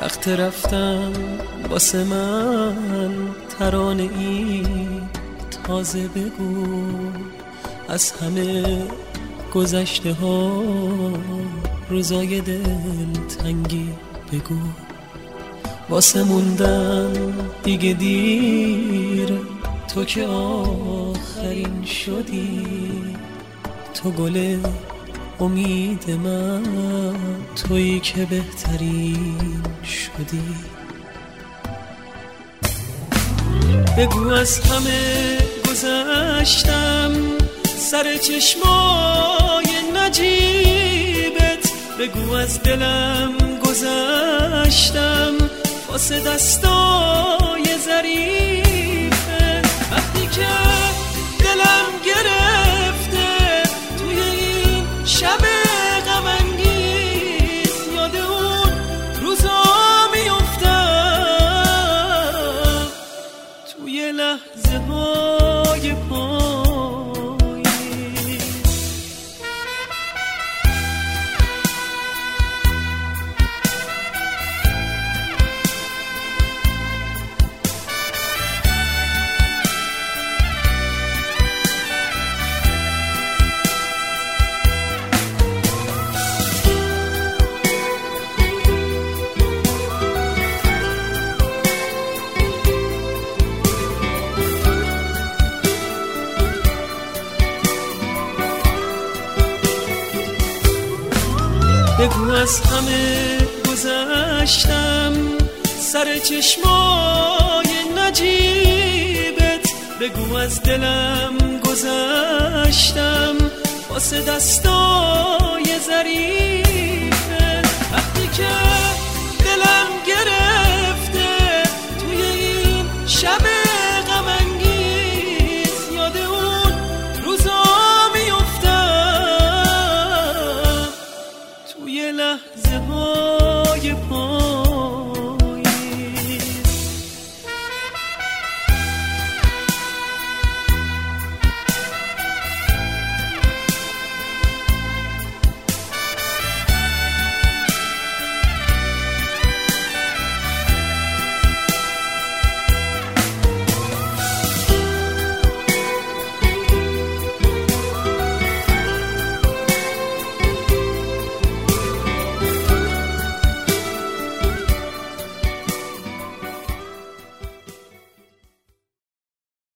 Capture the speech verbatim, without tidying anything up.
وقت رفتن واسه من ترانه ای تازه بگو، از همه گذشته ها روزای دلتنگی بگو. واسه موندن دیگه دیر، تو که آخرین شدی، تو گل امید من، تویی که بهترین شدی. بگو از همه گذشتم، سر چشمای نجیبت، بگو از دلم گذشتم واسه دستای ظریفت. وقتی که دلم گرفته توی این شب غم انگیز، یاد اون روزا میافتم توی لحظه های بگو از همه گذشتم، سر چشمای نجیبت، بگو از دلم گذشتم واسه دستای ظریفت. وقتی که دلم گرفته توی این شب غم انگیز، یاد اون روزا میافتم توی لحظه های پاییز.